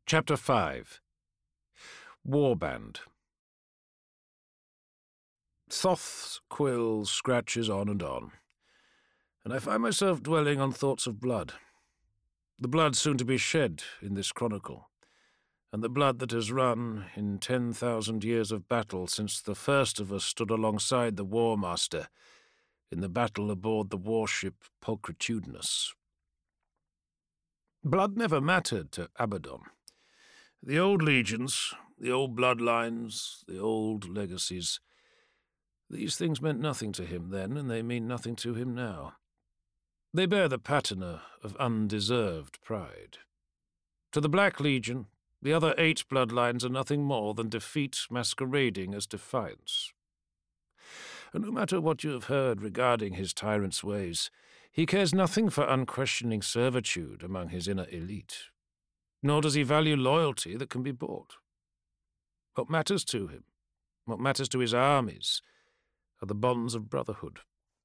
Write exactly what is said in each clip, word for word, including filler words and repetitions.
Chapter five. Warband. Thoth's quill scratches on and on, and I find myself dwelling on thoughts of blood. The blood soon to be shed in this chronicle, and the blood that has run in ten thousand years of battle since the first of us stood alongside the War Master in the battle aboard the warship Pulchritudinous. Blood never mattered to Abaddon. The old legions, the old bloodlines, the old legacies, these things meant nothing to him then, and they mean nothing to him now. They bear the patina of undeserved pride. To the Black Legion, the other eight bloodlines are nothing more than defeat masquerading as defiance. And no matter what you have heard regarding his tyrant's ways, he cares nothing for unquestioning servitude among his inner elite, nor does he value loyalty that can be bought. What matters to him, what matters to his armies, are the bonds of brotherhood.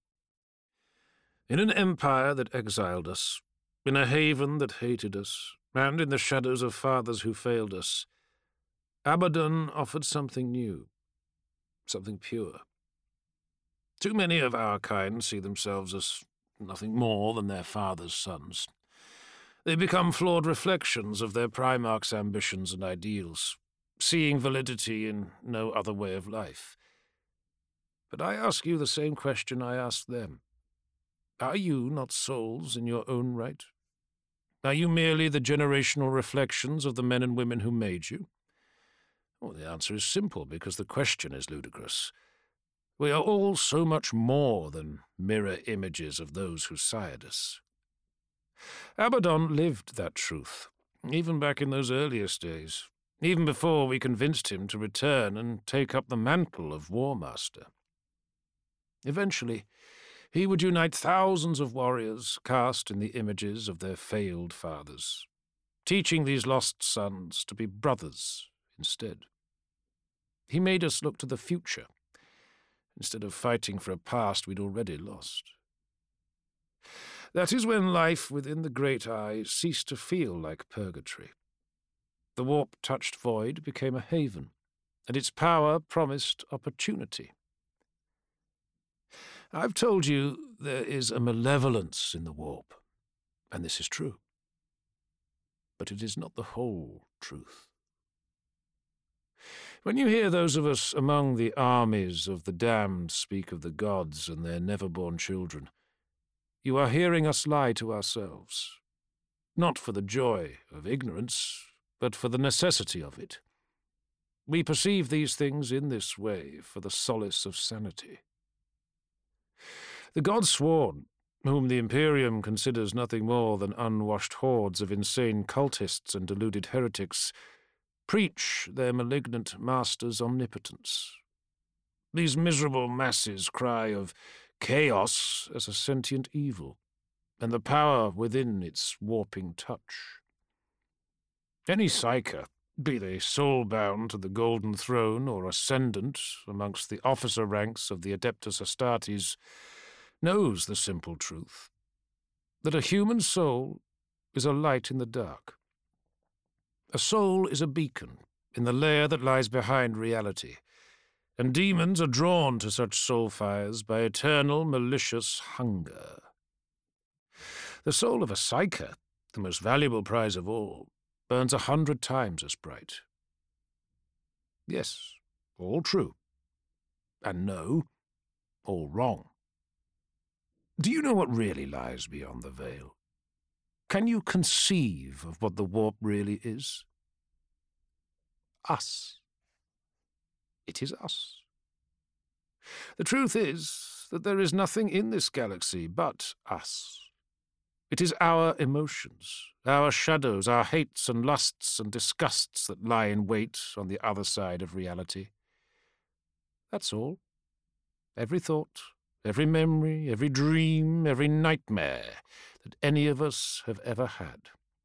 In an empire that exiled us, in a haven that hated us, and in the shadows of fathers who failed us, Abaddon offered something new, something pure. Too many of our kind see themselves as nothing more than their father's sons. They become flawed reflections of their Primarch's ambitions and ideals, seeing validity in no other way of life. But I ask you the same question I asked them. Are you not souls in your own right? Are you merely the generational reflections of the men and women who made you? Well, the answer is simple, because the question is ludicrous. We are all so much more than mirror images of those who sired us. Abaddon lived that truth, even back in those earliest days, even before we convinced him to return and take up the mantle of War Master. Eventually, he would unite thousands of warriors cast in the images of their failed fathers, teaching these lost sons to be brothers instead. He made us look to the future, instead of fighting for a past we'd already lost. That is when life within the Great Eye ceased to feel like purgatory. The warp-touched void became a haven, and its power promised opportunity. I've told you there is a malevolence in the warp, and this is true. But it is not the whole truth. When you hear those of us among the armies of the damned speak of the gods and their never-born children, you are hearing us lie to ourselves, not for the joy of ignorance, but for the necessity of it. We perceive these things in this way for the solace of sanity. The gods sworn, whom the Imperium considers nothing more than unwashed hordes of insane cultists and deluded heretics, preach their malignant master's omnipotence. These miserable masses cry of chaos as a sentient evil, and the power within its warping touch. Any psyker, be they soul-bound to the Golden Throne or ascendant amongst the officer ranks of the Adeptus Astartes, knows the simple truth, that a human soul is a light in the dark. A soul is a beacon in the lair that lies behind reality, and demons are drawn to such soul fires by eternal malicious hunger. The soul of a psyker, the most valuable prize of all, burns a hundred times as bright. Yes, all true. And no, all wrong. Do you know what really lies beyond the veil? Can you conceive of what the warp really is? Us. It is us. The truth is that there is nothing in this galaxy but us. It is our emotions, our shadows, our hates and lusts and disgusts that lie in wait on the other side of reality. That's all. Every thought, every memory, every dream, every nightmare that any of us have ever had.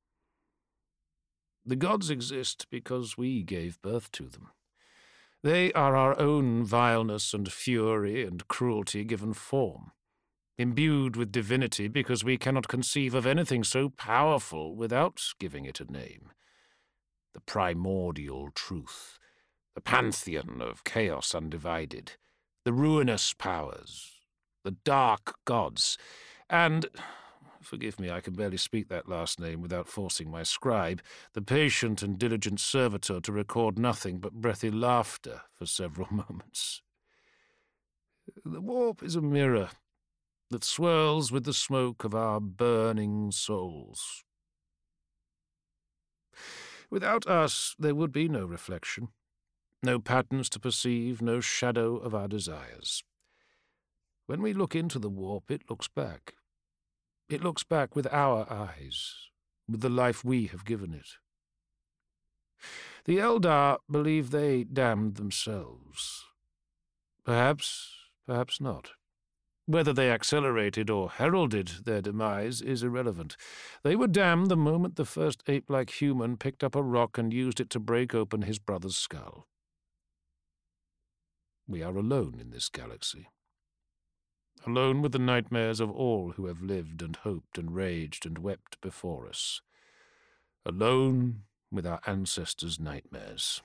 The gods exist because we gave birth to them. They are our own vileness and fury and cruelty given form, imbued with divinity because we cannot conceive of anything so powerful without giving it a name. the primordial truth, the pantheon of chaos undivided, the ruinous powers, the dark gods, and, forgive me, I can barely speak that last name without forcing my scribe, the patient and diligent servitor to record nothing but breathy laughter for several moments. The warp is a mirror that swirls with the smoke of our burning souls. Without us, there would be no reflection, no patterns to perceive, no shadow of our desires. When we look into the warp, it looks back. It looks back with our eyes, with the life we have given it. The Eldar believe they damned themselves. Perhaps, perhaps not. Whether they accelerated or heralded their demise is irrelevant. They were damned the moment the first ape-like human picked up a rock and used it to break open his brother's skull. We are alone in this galaxy. Alone with the nightmares of all who have lived and hoped and raged and wept before us. Alone with our ancestors' nightmares.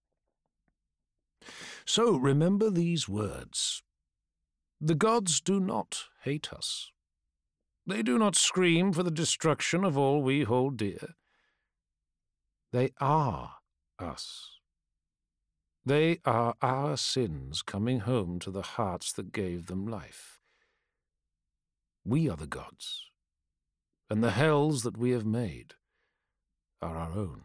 So remember these words. The gods do not hate us. They do not scream for the destruction of all we hold dear. They are us. They are our sins coming home to the hearts that gave them life. We are the gods, and the hells that we have made are our own.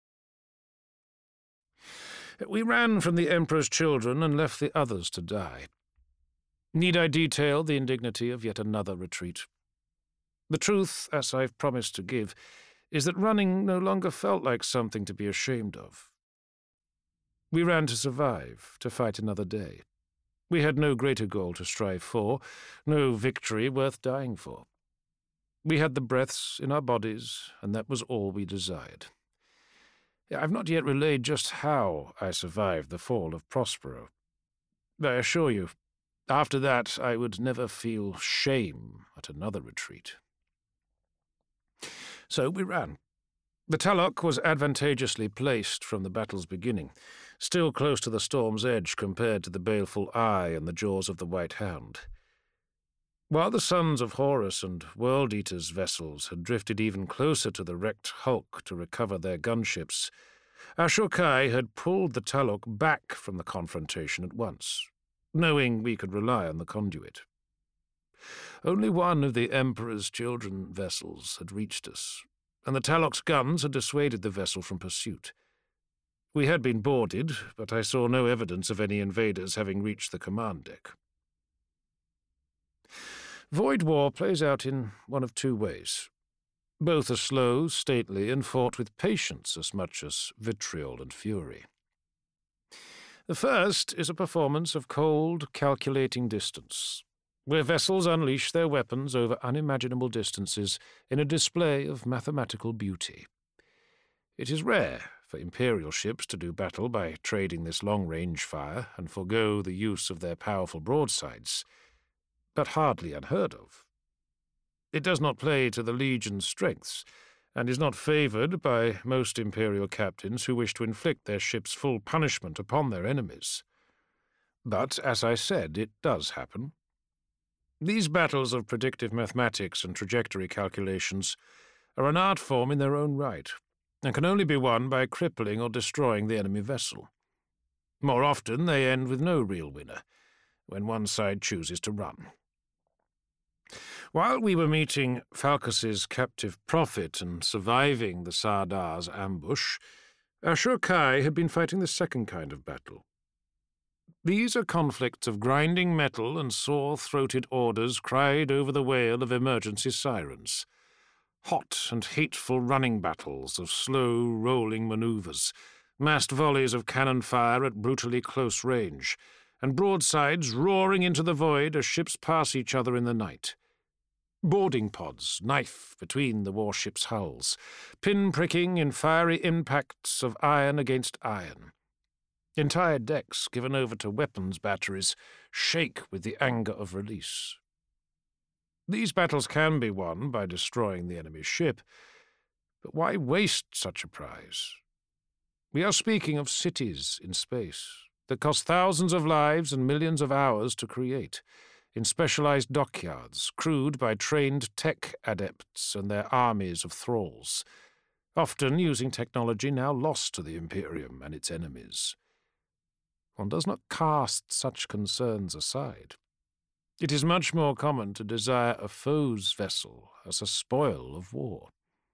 We ran from the Emperor's children and left the others to die. Need I detail the indignity of yet another retreat? The truth, as I've promised to give, is that running no longer felt like something to be ashamed of. We ran to survive, to fight another day. We had no greater goal to strive for, no victory worth dying for. We had the breaths in our bodies, and that was all we desired. I've not yet relayed just how I survived the fall of Prospero. I assure you, after that I would never feel shame at another retreat. So we ran. The Talok was advantageously placed from the battle's beginning, still close to the storm's edge compared to the baleful eye and the jaws of the White Hound. While the sons of Horus and World Eater's vessels had drifted even closer to the wrecked hulk to recover their gunships, Ashur-Kai had pulled the Talok back from the confrontation at once, knowing we could rely on the conduit. Only one of the Emperor's children vessels had reached us, and the Talok's guns had dissuaded the vessel from pursuit. We had been boarded, but I saw no evidence of any invaders having reached the command deck. Void War plays out in one of two ways. Both are slow, stately, and fought with patience as much as vitriol and fury. The first is a performance of cold, calculating distance, where vessels unleash their weapons over unimaginable distances in a display of mathematical beauty. It is rare for Imperial ships to do battle by trading this long-range fire and forego the use of their powerful broadsides, but hardly unheard of. It does not play to the Legion's strengths, and is not favoured by most Imperial captains who wish to inflict their ships full punishment upon their enemies. But, as I said, it does happen. These battles of predictive mathematics and trajectory calculations are an art form in their own right, and can only be won by crippling or destroying the enemy vessel. More often they end with no real winner, when one side chooses to run. While we were meeting Falcus's captive prophet and surviving the Sardar's ambush, Ashur-Kai had been fighting the second kind of battle. These are conflicts of grinding metal and sore-throated orders cried over the wail of emergency sirens. Hot and hateful running battles of slow, rolling manoeuvres, massed volleys of cannon fire at brutally close range, and broadsides roaring into the void as ships pass each other in the night. Boarding pods knife between the warship's hulls, pin-pricking in fiery impacts of iron against iron. Entire decks given over to weapons batteries shake with the anger of release. These battles can be won by destroying the enemy's ship, but why waste such a prize? We are speaking of cities in space that cost thousands of lives and millions of hours to create, in specialized dockyards, crewed by trained tech adepts and their armies of thralls, often using technology now lost to the Imperium and its enemies. One does not cast such concerns aside. It is much more common to desire a foe's vessel as a spoil of war.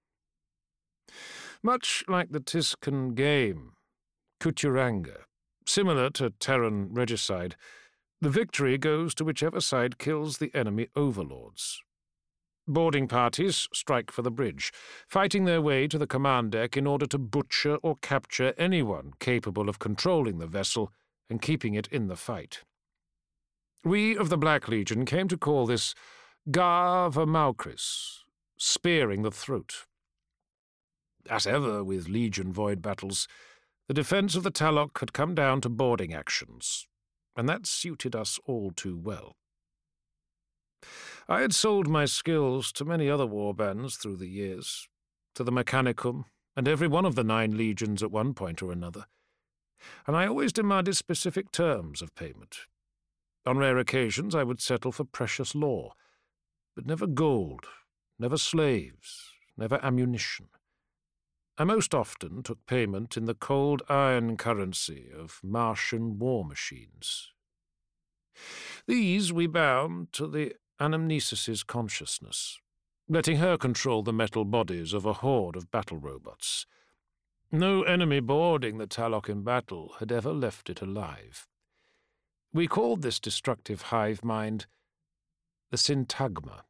Much like the Tiscan game, Kuturanga, similar to Terran regicide, the victory goes to whichever side kills the enemy overlords. Boarding parties strike for the bridge, fighting their way to the command deck in order to butcher or capture anyone capable of controlling the vessel and keeping it in the fight. We of the Black Legion came to call this Garva Maukris, spearing the throat. As ever with Legion void battles, the defence of the Talok had come down to boarding actions, and that suited us all too well. I had sold my skills to many other warbands through the years, to the Mechanicum and every one of the nine legions at one point or another, and I always demanded specific terms of payment. On rare occasions I would settle for precious lore, but never gold, never slaves, never ammunition. I most often took payment in the cold iron currency of Martian war machines. These we bound to the Anamnesis's consciousness, letting her control the metal bodies of a horde of battle robots. No enemy boarding the Talok in battle had ever left it alive. We called this destructive hive mind the Syntagma.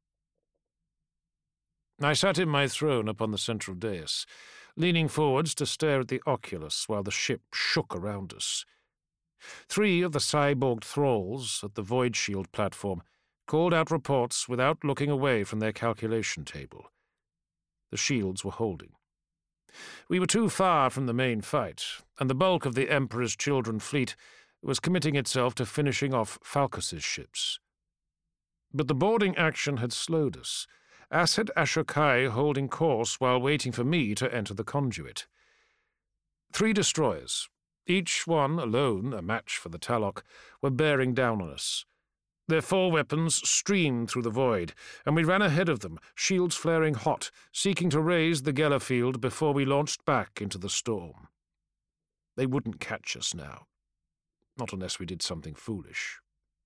I sat in my throne upon the central dais, leaning forwards to stare at the oculus while the ship shook around us. Three of the cyborg thralls at the Void Shield platform called out reports without looking away from their calculation table. The shields were holding. We were too far from the main fight, and the bulk of the Emperor's Children fleet was committing itself to finishing off Falcus's ships. But the boarding action had slowed us, as had Ashokai holding course while waiting for me to enter the conduit. Three destroyers, each one alone a match for the Talok, were bearing down on us. Their four weapons streamed through the void, and we ran ahead of them, shields flaring hot, seeking to raise the Gellerfield before we launched back into the storm. They wouldn't catch us now, not unless we did something foolish.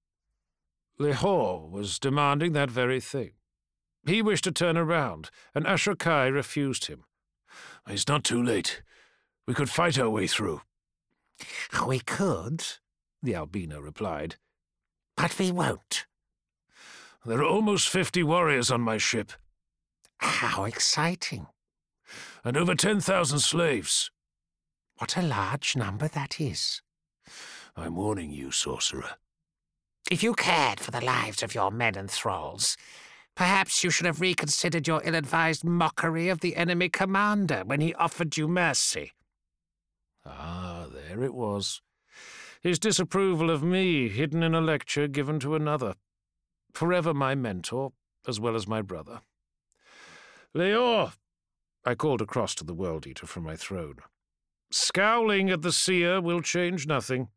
Lehor was demanding that very thing. He wished to turn around, and Ashokai refused him. It's not too late. We could fight our way through. We could, the Albino replied, but we won't. There are almost fifty warriors on my ship. How exciting. And over ten thousand slaves. What a large number that is. I'm warning you, sorcerer. If you cared for the lives of your men and thralls, perhaps you should have reconsidered your ill-advised mockery of the enemy commander when he offered you mercy. Ah, there it was. His disapproval of me hidden in a lecture given to another, forever my mentor, as well as my brother. Leor, I called across to the World Eater from my throne. Scowling at the seer will change nothing.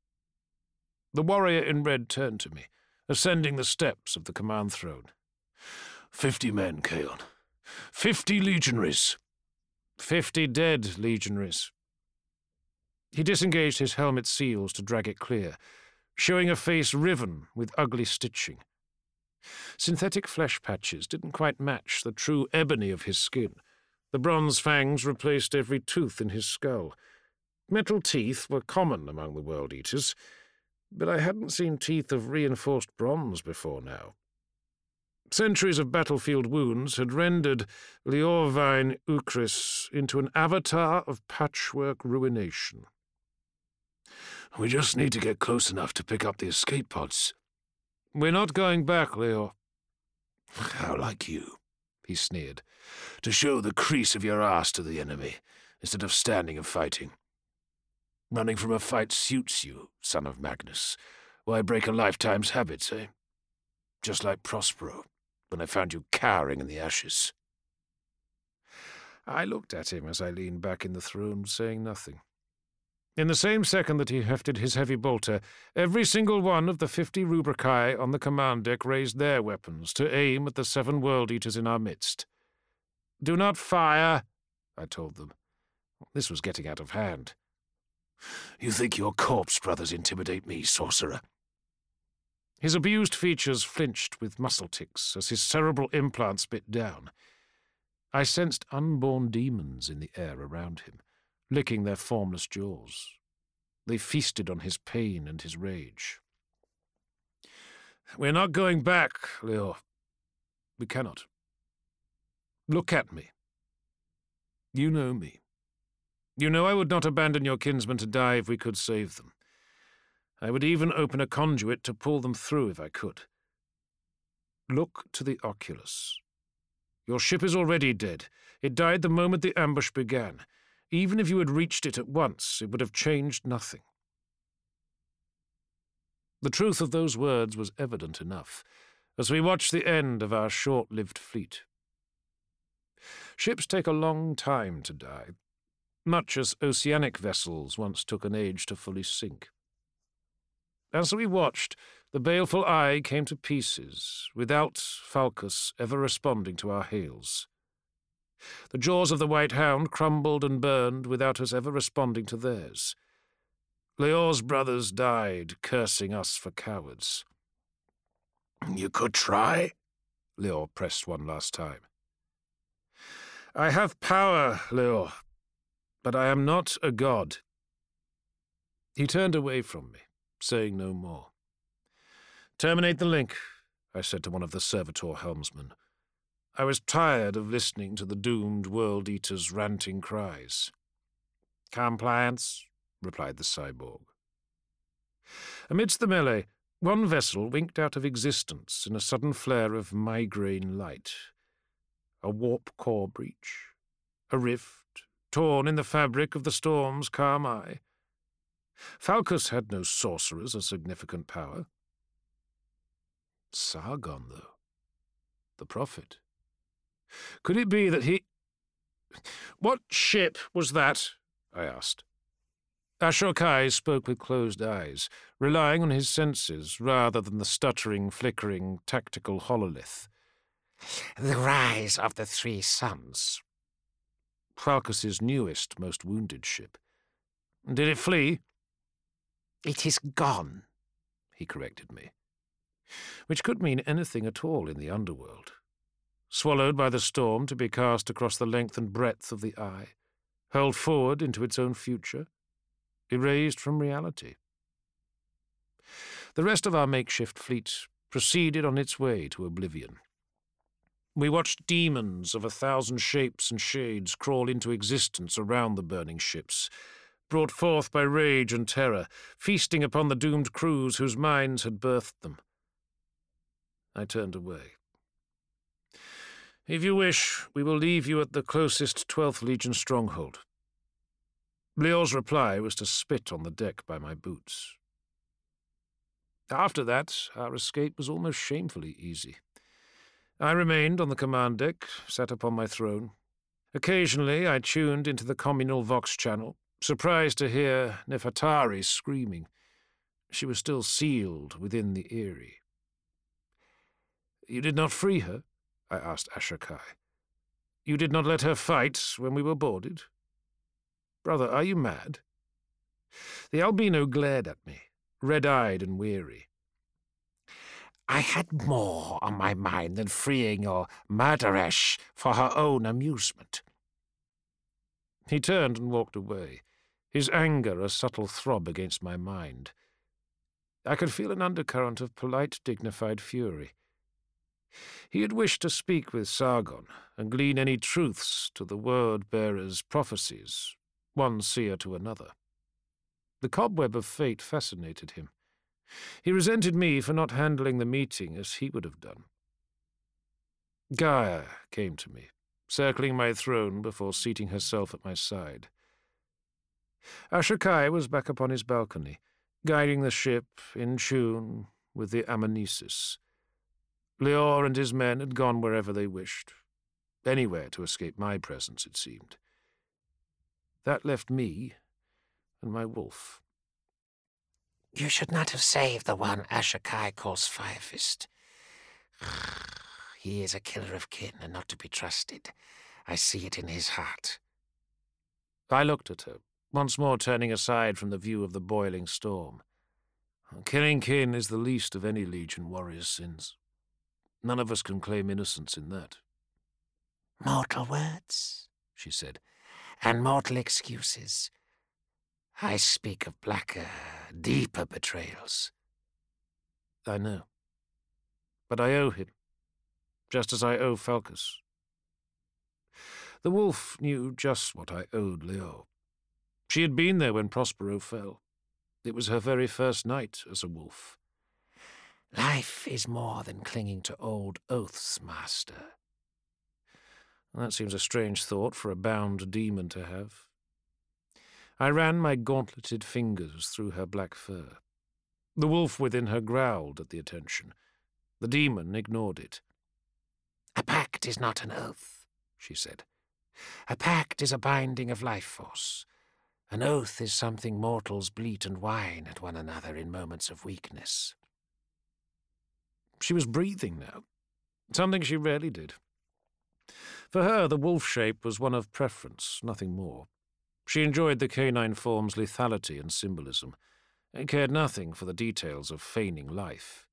The warrior in red turned to me, ascending the steps of the command throne. Fifty men, Kaon. Fifty legionaries. Fifty dead legionaries. He disengaged his helmet seals to drag it clear, showing a face riven with ugly stitching. Synthetic flesh patches didn't quite match the true ebony of his skin. The bronze fangs replaced every tooth in his skull. Metal teeth were common among the World Eaters, but I hadn't seen teeth of reinforced bronze before now. Centuries of battlefield wounds had rendered Leorvine Ukris into an avatar of patchwork ruination. We just need to get close enough to pick up the escape pods. We're not going back, Leor. How like you, he sneered, to show the crease of your ass to the enemy, instead of standing and fighting. Running from a fight suits you, son of Magnus. Why break a lifetime's habits, eh? Just like Prospero, when I found you cowering in the ashes. I looked at him as I leaned back in the throne, saying nothing. In the same second that he hefted his heavy bolter, every single one of the fifty Rubricai on the command deck raised their weapons to aim at the seven world-eaters in our midst. "Do not fire," I told them. This was getting out of hand. "You think your corpse brothers intimidate me, sorcerer?" His abused features flinched with muscle tics as his cerebral implants bit down. I sensed unborn demons in the air around him, licking their formless jaws. They feasted on his pain and his rage. "We're not going back, Leor. We cannot. Look at me. You know me. You know I would not abandon your kinsmen to die if we could save them. I would even open a conduit to pull them through if I could. Look to the Oculus. Your ship is already dead. It died the moment the ambush began. Even if you had reached it at once, it would have changed nothing." The truth of those words was evident enough, as we watched the end of our short-lived fleet. Ships take a long time to die, much as oceanic vessels once took an age to fully sink. As we watched, the baleful eye came to pieces, without Falcus ever responding to our hails. The jaws of the White Hound crumbled and burned without us ever responding to theirs. Leor's brothers died, cursing us for cowards. "You could try?" Leor pressed one last time. "I have power, Leor, but I am not a god." He turned away from me, saying no more. "Terminate the link," I said to one of the servitor helmsmen. I was tired of listening to the doomed world-eaters' ranting cries. "Compliance," replied the cyborg. Amidst the melee, one vessel winked out of existence in a sudden flare of migraine light. A warp core breach. A rift, torn in the fabric of the storm's calm eye. Falcus had no sorcerers of significant power. Sargon, though. The prophet. Could it be that he... "What ship was that?" I asked. Ashokai spoke with closed eyes, relying on his senses rather than the stuttering, flickering, tactical hololith. "The Rise of the Three Suns." Falcus's newest, most wounded ship. "Did it flee?" "It is gone," he corrected me. Which could mean anything at all in the underworld. Swallowed by the storm to be cast across the length and breadth of the eye, hurled forward into its own future, erased from reality. The rest of our makeshift fleet proceeded on its way to oblivion. We watched demons of a thousand shapes and shades crawl into existence around the burning ships, brought forth by rage and terror, feasting upon the doomed crews whose minds had birthed them. I turned away. "If you wish, we will leave you at the closest twelfth Legion stronghold." Leor's reply was to spit on the deck by my boots. After that, our escape was almost shamefully easy. I remained on the command deck, sat upon my throne. Occasionally I tuned into the communal Vox channel, surprised to hear Nefertari screaming. She was still sealed within the Eyrie. "You did not free her?" I asked Ashokai. "You did not let her fight when we were boarded? Brother, are you mad?" The albino glared at me, red-eyed and weary. "I had more on my mind than freeing your murderesh for her own amusement." He turned and walked away, his anger a subtle throb against my mind. I could feel an undercurrent of polite, dignified fury. He had wished to speak with Sargon and glean any truths to the word-bearer's prophecies, one seer to another. The cobweb of fate fascinated him. He resented me for not handling the meeting as he would have done. Gaia came to me, circling my throne before seating herself at my side. Ashokai was back upon his balcony, guiding the ship in tune with the Amnesis. Leor and his men had gone wherever they wished. Anywhere to escape my presence, it seemed. That left me and my wolf. You should not have saved the one Ashokai calls Firefist. He is a killer of kin and not to be trusted. I see it in his heart. I looked at her, once more turning aside from the view of the boiling storm. Killing kin is the least of any Legion warrior's sins. None of us can claim innocence in that. Mortal words, she said, and mortal excuses. I speak of blacker, deeper betrayals. I know. But I owe him, just as I owe Falcus. The wolf knew just what I owed Leo. She had been there when Prospero fell. It was her very first night as a wolf. Life is more than clinging to old oaths, Master. That seems a strange thought for a bound demon to have. I ran my gauntleted fingers through her black fur. The wolf within her growled at the attention. The demon ignored it. A pact is not an oath, she said. A pact is a binding of life force. An oath is something mortals bleat and whine at one another in moments of weakness. She was breathing now, something she rarely did. For her, the wolf shape was one of preference, nothing more. She enjoyed the canine form's lethality and symbolism, and cared nothing for the details of feigning life.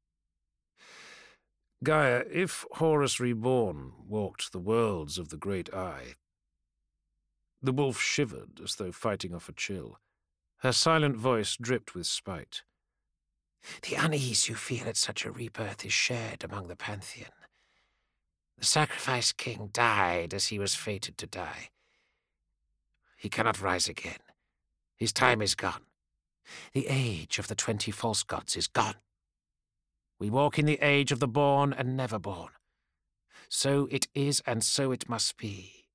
Gaia, if Horus Reborn walked the worlds of the Great Eye— The wolf shivered as though fighting off a chill. Her silent voice dripped with spite. The unease you feel at such a rebirth is shared among the Pantheon. The Sacrifice King died as he was fated to die. He cannot rise again. His time is gone. The age of the twenty false gods is gone. We walk in the age of the born and never born. So it is, and so it must be.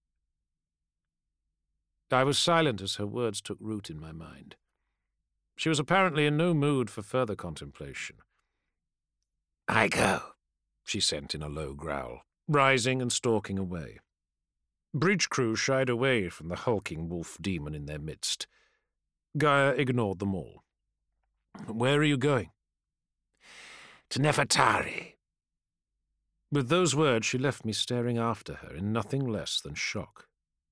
I was silent as her words took root in my mind. She was apparently in no mood for further contemplation. I go, she sent in a low growl, rising and stalking away. Bridge crew shied away from the hulking wolf demon in their midst. Gaia ignored them all. Where are you going? To Nefertari. With those words, she left me staring after her in nothing less than shock.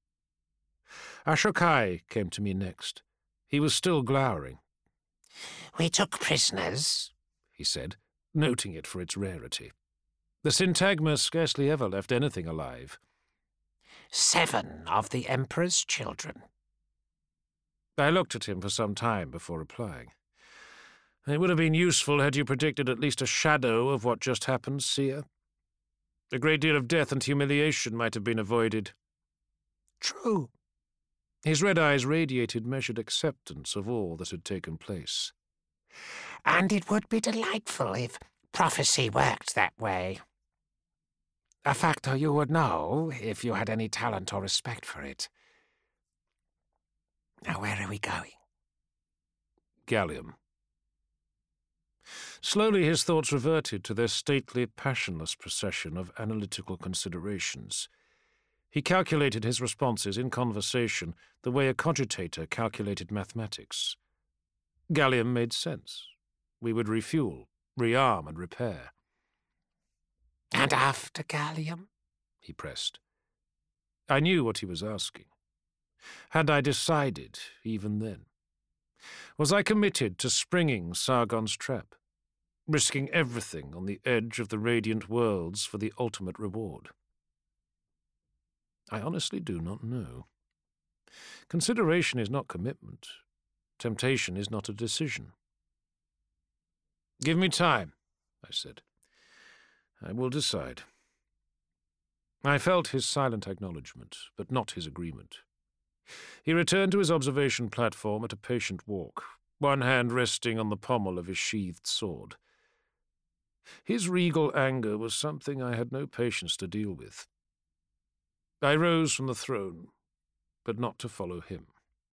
Ashokai came to me next. He was still glowering. We took prisoners, he said, noting it for its rarity. The syntagma scarcely ever left anything alive. Seven of the Emperor's children. I looked at him for some time before replying. It would have been useful had you predicted at least a shadow of what just happened, Seer. A great deal of death and humiliation might have been avoided. True. His red eyes radiated measured acceptance of all that had taken place. And it would be delightful if prophecy worked that way. A factor you would know if you had any talent or respect for it. Now where are we going? Gallium. Slowly his thoughts reverted to their stately, passionless procession of analytical considerations. He calculated his responses in conversation the way a cogitator calculated mathematics. Gallium made sense. We would refuel, rearm, and repair. And after Gallium? He pressed. I knew what he was asking. Had I decided, even then? Was I committed to springing Sargon's trap, risking everything on the edge of the radiant worlds for the ultimate reward? I honestly do not know. Consideration is not commitment. Temptation is not a decision. Give me time, I said. I will decide. I felt his silent acknowledgement, but not his agreement. He returned to his observation platform at a patient walk, one hand resting on the pommel of his sheathed sword. His regal anger was something I had no patience to deal with. I rose from the throne, but not to follow him.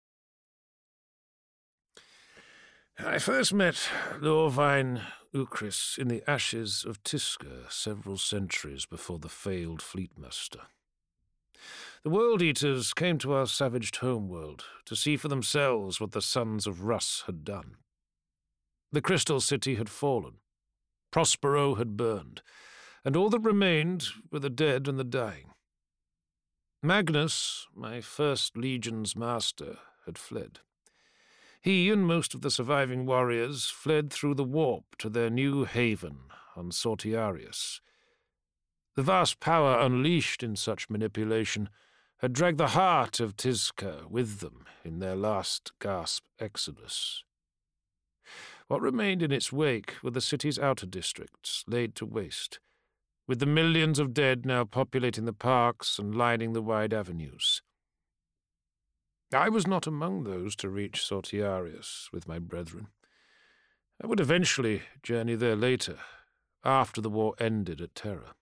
I first met Lorvine Ukris in the ashes of Tiska several centuries before the failed Fleetmaster. The World-Eaters came to our savaged homeworld to see for themselves what the sons of Russ had done. The Crystal City had fallen. Prospero had burned, and all that remained were the dead and the dying. Magnus, my first legion's master, had fled. He and most of the surviving warriors fled through the warp to their new haven on Sortiarius. The vast power unleashed in such manipulation had dragged the heart of Tizca with them in their last gasp exodus. What remained in its wake were the city's outer districts, laid to waste, with the millions of dead now populating the parks and lining the wide avenues. I was not among those to reach Sortiarius with my brethren. I would eventually journey there later, after the war ended at Terra.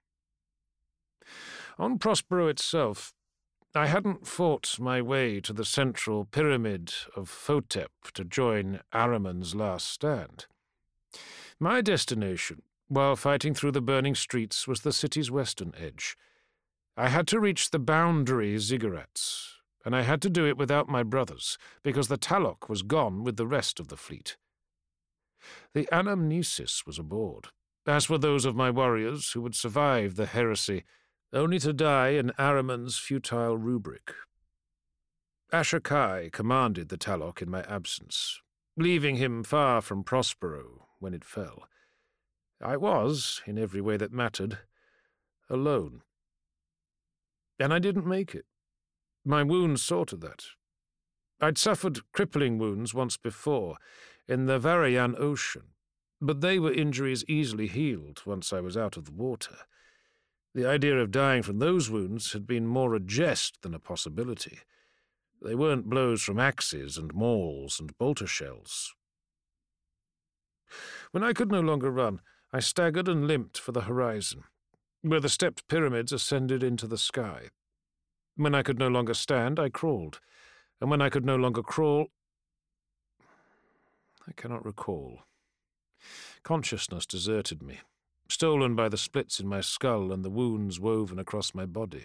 On Prospero itself, I hadn't fought my way to the central pyramid of Photep to join Ahriman's last stand. My destination, while fighting through the burning streets, was the city's western edge. I had to reach the boundary ziggurats, and I had to do it without my brothers, because the Talok was gone with the rest of the fleet. The Anamnesis was aboard, as were those of my warriors who would survive the heresy, only to die in Ahriman's futile rubric. Ashokai commanded the Talok in my absence, leaving him far from Prospero when it fell. I was, in every way that mattered, alone. And I didn't make it. My wounds saw to that. I'd suffered crippling wounds once before, in the Varayan Ocean, but they were injuries easily healed once I was out of the water. The idea of dying from those wounds had been more a jest than a possibility. They weren't blows from axes and mauls and bolter shells. When I could no longer run, I staggered and limped for the horizon, where the stepped pyramids ascended into the sky. When I could no longer stand, I crawled, and when I could no longer crawl, I cannot recall. Consciousness deserted me, stolen by the splits in my skull and the wounds woven across my body.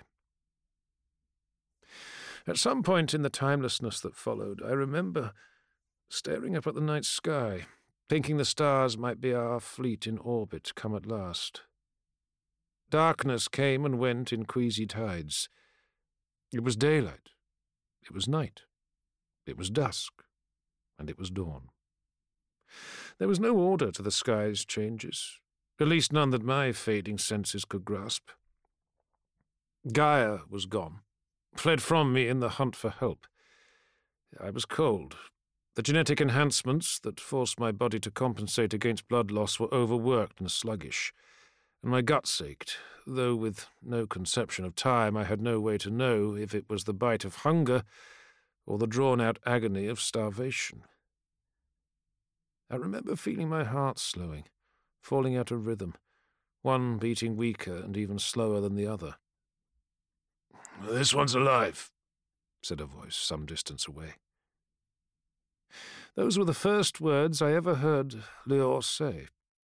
At some point in the timelessness that followed, I remember staring up at the night sky, thinking the stars might be our fleet in orbit come at last. Darkness came and went in queasy tides. It was daylight, it was night, it was dusk, and it was dawn. There was no order to the sky's changes, at least none that my fading senses could grasp. Gaia was gone, fled from me in the hunt for help. I was cold. The genetic enhancements that forced my body to compensate against blood loss were overworked and sluggish, and my guts ached, though with no conception of time I had no way to know if it was the bite of hunger or the drawn-out agony of starvation. I remember feeling my heart slowing, falling out of rhythm, one beating weaker and even slower than the other. "This one's alive," said a voice some distance away. Those were the first words I ever heard Lior say.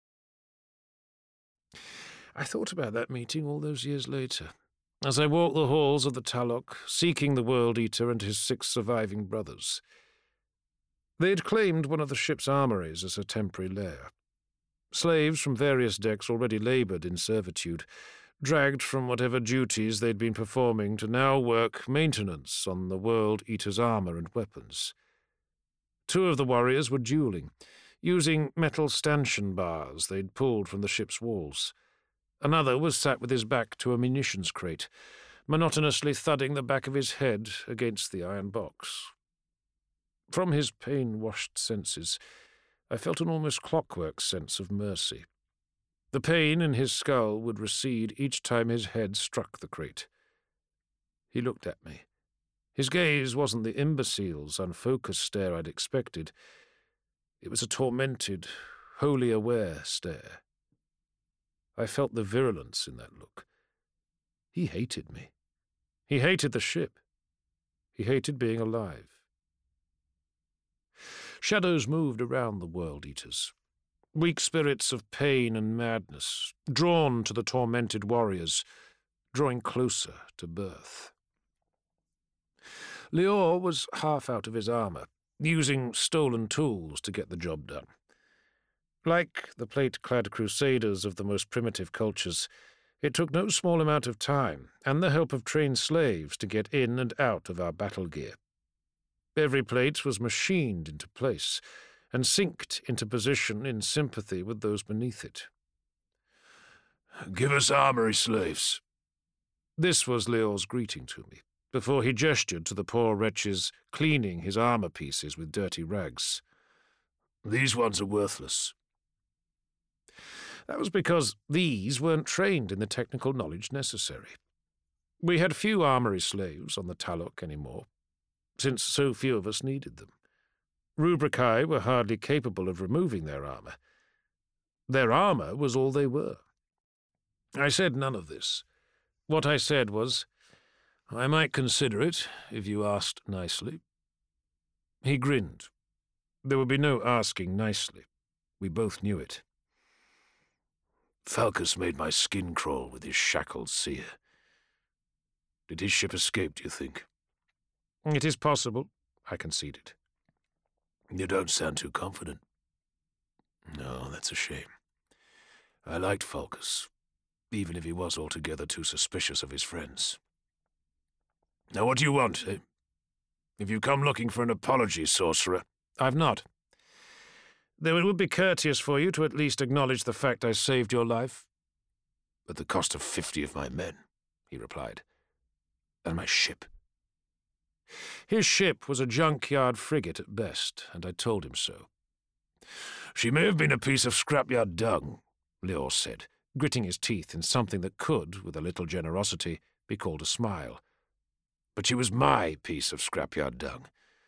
I thought about that meeting all those years later, as I walked the halls of the Talok, seeking the World-Eater and his six surviving brothers. They had claimed one of the ship's armories as a temporary lair. Slaves from various decks already laboured in servitude, dragged from whatever duties they'd been performing to now work maintenance on the World-Eater's armour and weapons. Two of the warriors were duelling, using metal stanchion bars they'd pulled from the ship's walls. Another was sat with his back to a munitions crate, monotonously thudding the back of his head against the iron box. From his pain-washed senses, I felt an almost clockwork sense of mercy. The pain in his skull would recede each time his head struck the crate. He looked at me. His gaze wasn't the imbecile's unfocused stare I'd expected. It was a tormented, wholly aware stare. I felt the virulence in that look. He hated me. He hated the ship. He hated being alive. Shadows moved around the World-Eaters, weak spirits of pain and madness, drawn to the tormented warriors, drawing closer to birth. Lior was half out of his armour, using stolen tools to get the job done. Like the plate-clad crusaders of the most primitive cultures, it took no small amount of time and the help of trained slaves to get in and out of our battle gear. Every plate was machined into place and synced into position in sympathy with those beneath it. "Give us armory slaves." This was Lior's greeting to me, before he gestured to the poor wretches cleaning his armour pieces with dirty rags. "These ones are worthless." That was because these weren't trained in the technical knowledge necessary. We had few armory slaves on the Taluk anymore, since so few of us needed them. Rubricae were hardly capable of removing their armour. Their armour was all they were. I said none of this. What I said was, "I might consider it, if you asked nicely." He grinned. There would be no asking nicely. We both knew it. "Falcus made my skin crawl with his shackled seer. Did his ship escape, do you think?" "It is possible," I conceded. "You don't sound too confident." "No, that's a shame. I liked Falcus, even if he was altogether too suspicious of his friends. Now what do you want, eh? If you come looking for an apology, sorcerer—" "I've not. Though it would be courteous for you to at least acknowledge the fact I saved your life." "At the cost of fifty of my men," he replied. "And my ship." His ship was a junkyard frigate at best, and I told him so. "She may have been a piece of scrapyard dung," Lior said, gritting his teeth in something that could, with a little generosity, be called a smile. "But she was my piece of scrapyard dung.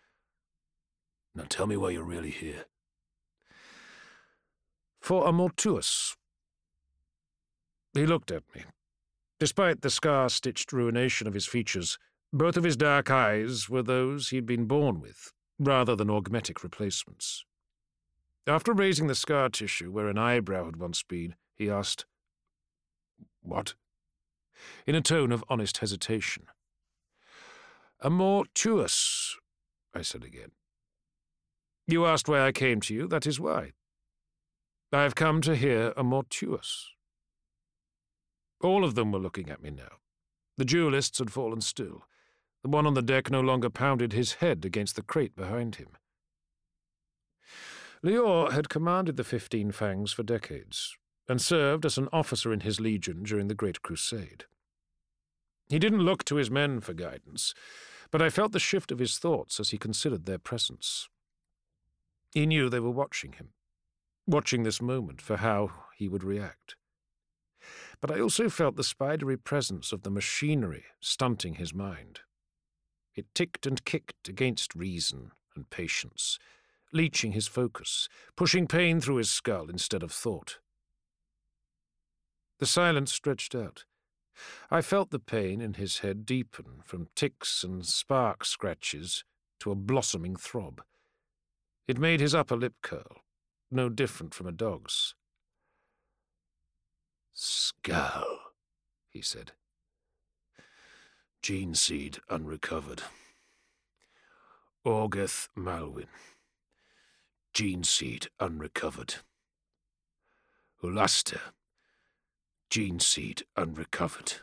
Now tell me why you're really here." "For a mortuus." He looked at me. Despite the scar-stitched ruination of his features, both of his dark eyes were those he'd been born with, rather than augmetic replacements. After raising the scar tissue where an eyebrow had once been, he asked, "What?" in a tone of honest hesitation. "A mortuus," I said again. "You asked why I came to you, that is why. I have come to hear a mortuus." All of them were looking at me now. The duelists had fallen still. The one on the deck no longer pounded his head against the crate behind him. Lior had commanded the Fifteen Fangs for decades, and served as an officer in his legion during the Great Crusade. He didn't look to his men for guidance, but I felt the shift of his thoughts as he considered their presence. He knew they were watching him, watching this moment for how he would react. But I also felt the spidery presence of the machinery stunting his mind. It ticked and kicked against reason and patience, leeching his focus, pushing pain through his skull instead of thought. The silence stretched out. I felt the pain in his head deepen from ticks and spark scratches to a blossoming throb. It made his upper lip curl, no different from a dog's. "Skull," he said. "Gene seed unrecovered. Orgeth Malwyn. Gene seed unrecovered. Ulaster. Gene seed unrecovered.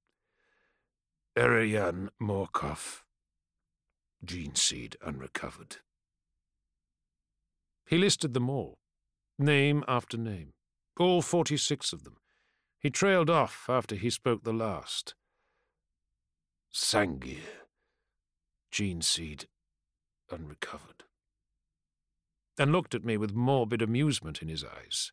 Erayan Morkov. Gene seed unrecovered." He listed them all, name after name, all forty-six of them. He trailed off after he spoke the last. "Sangir. Gene seed unrecovered." And looked at me with morbid amusement in his eyes.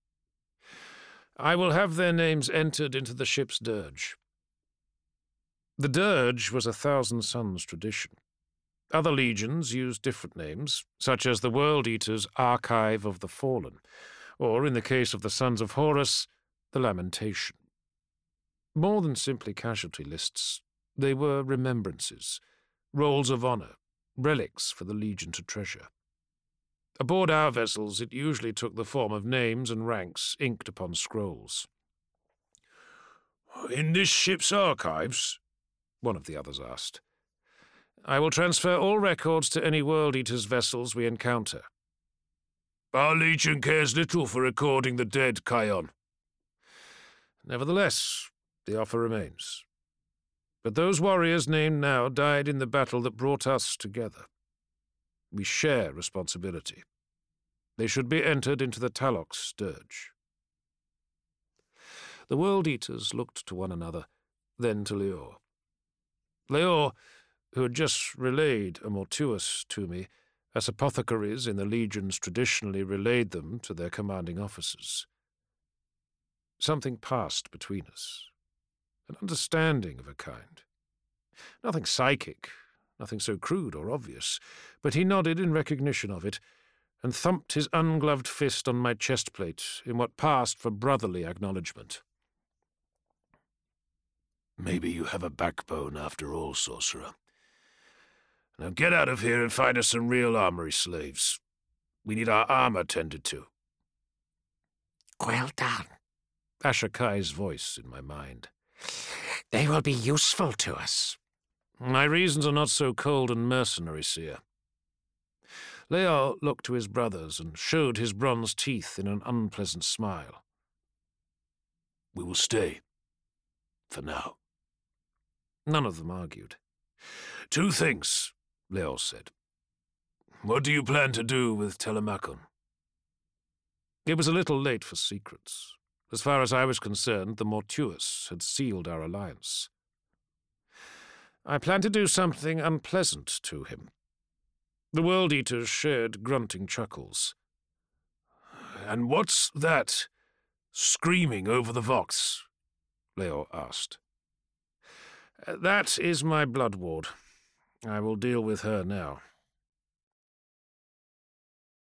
"I will have their names entered into the ship's dirge." The dirge was a Thousand Sons tradition. Other legions used different names, such as the World Eater's Archive of the Fallen, or, in the case of the Sons of Horus, the Lamentation. More than simply casualty lists, they were remembrances, rolls of honour, relics for the Legion to treasure. Aboard our vessels, it usually took the form of names and ranks inked upon scrolls. "In this ship's archives?" one of the others asked. I will transfer all records to any World Eaters vessels we encounter. Our Legion cares little for recording the dead, Kion. Nevertheless, the offer remains. But those warriors named now died in the battle that brought us together. We share responsibility. They should be entered into the Talok's dirge. The World Eaters looked to one another, then to Leor. Leor, who had just relayed a mortuus to me, as apothecaries in the legions traditionally relayed them to their commanding officers. Something passed between us, an understanding of a kind. Nothing psychic, nothing so crude or obvious, but he nodded in recognition of it, and thumped his ungloved fist on my chest plate in what passed for brotherly acknowledgement. Maybe you have a backbone after all, sorcerer. Now get out of here and find us some real armory slaves. We need our armor tended to. Well done, Ashakai's voice in my mind. They will be useful to us. My reasons are not so cold and mercenary, Seer. Leor looked to his brothers and showed his bronze teeth in an unpleasant smile. We will stay. For now. None of them argued. Two things, Leor said. What do you plan to do with Telemachon? It was a little late for secrets. As far as I was concerned, the Mortuus had sealed our alliance. I planned to do something unpleasant to him. The World Eaters shared grunting chuckles. And what's that screaming over the Vox? Leor asked. That is my blood ward. I will deal with her now.